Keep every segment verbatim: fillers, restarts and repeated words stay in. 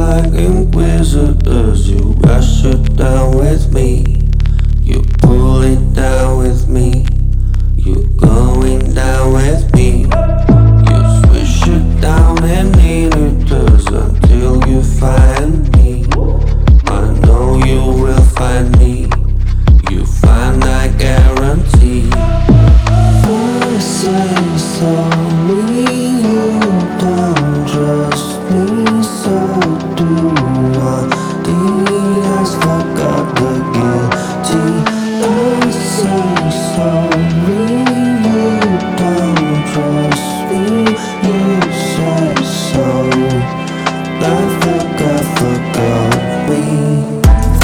like inquisitors. You rush it down with me. You pull it down with me. You going down with me. You swish it down and in it does until you find me. I know you will find me. You find, I guarantee. I say sorry, you don't trust me, so do I. The eyes forgot the guilty. I say sorry, you don't trust me, you say so. I forgot, forgot me.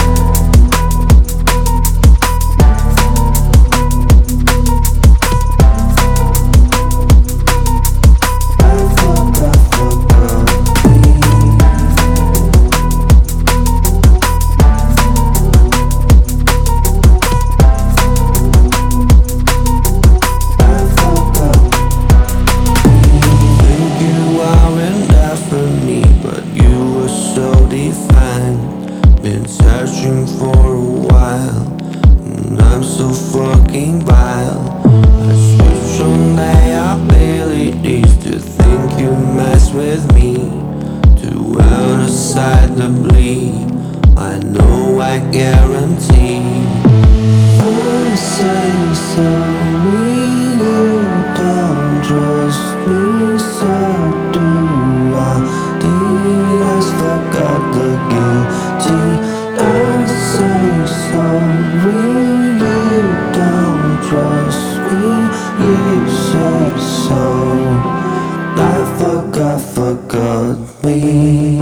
Been searching for a while, and I'm so fucking vile. I switch on my abilities to think you mess with me, to earn aside the bleed. I know, I guarantee. I say sorry, you don't trust me, so do I. The eyes forgot the guilty. I say sorry, you don't trust me, you say so. I forgot, forgot me.